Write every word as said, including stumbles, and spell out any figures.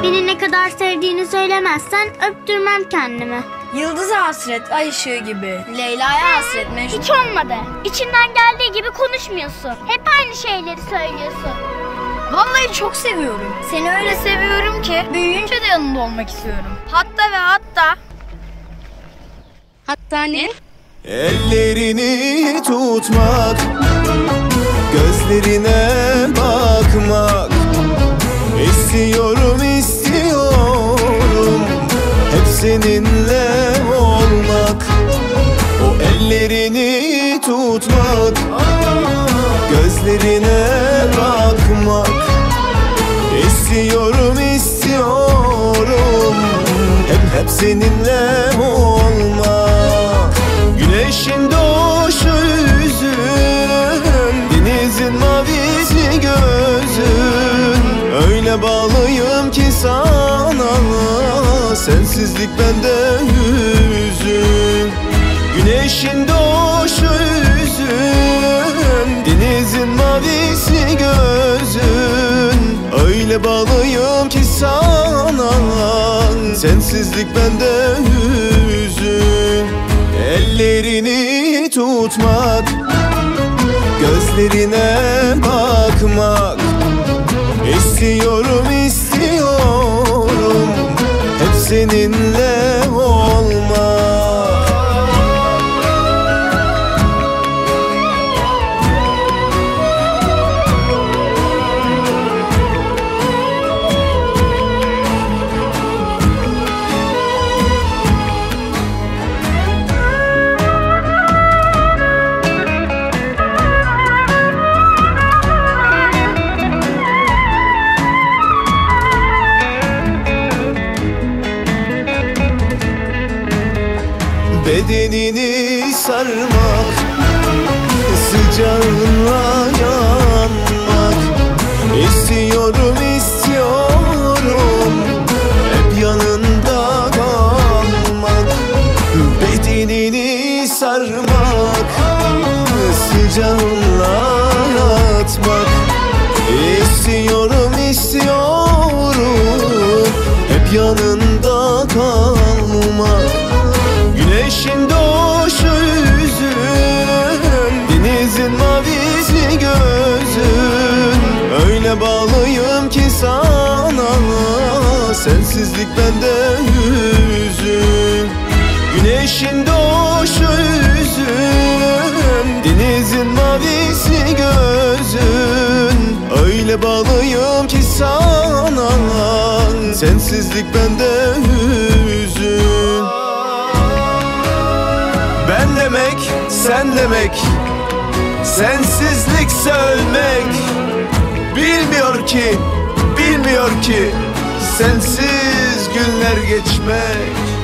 Beni ne kadar sevdiğini söylemezsen öptürmem kendimi. Yıldız'a hasret, ay ışığı gibi. Leyla'ya hasret, Mecnun. Hiç olmadı. İçinden geldiği gibi konuşmuyorsun. Hep aynı şeyleri söylüyorsun. Vallahi çok seviyorum. Seni öyle seviyorum ki büyüyünce de yanında olmak istiyorum. Hatta ve hatta... Hatta ne? Ellerini tutmak, gözlerine bakmak. İstiyorum, istiyorum hep seninle olmak. O ellerini tutmak, gözlerine bakmak. İstiyorum, istiyorum hep hep seninle olmak. Güneşin doğuşu yüzün, denizin mavisi gözün. Öyle bağlıyım ki sana, sensizlik bende hüzün. Güneşin doğuşu yüzün, denizin mavisi gözün. Öyle bağlıyım ki sana, sensizlik bende hüzün. Ellerini tutmak, gözlerine bakmak. İstiyorum, istiyorum hep seninle olmak. Bedenini sarmak, sıcağınla yanmak. İstiyorum, istiyorum hep yanında kalmak. Bedenini sarmak, sıcağınla yatmak. İstiyorum, istiyorum hep yanında kalmak. Güneşin doğuşu yüzün, denizin mavisi gözün. Öyle bağlıyım ki sana, sensizlik bende hüzün. Güneşin doğuşu yüzün, denizin mavisi gözün. Öyle bağlıyım ki sana, sensizlik bende hüzün. Ben demek, sen demek, sensizlikse ölmek. Bilmiyor ki, bilmiyor ki sensiz günler geçmek.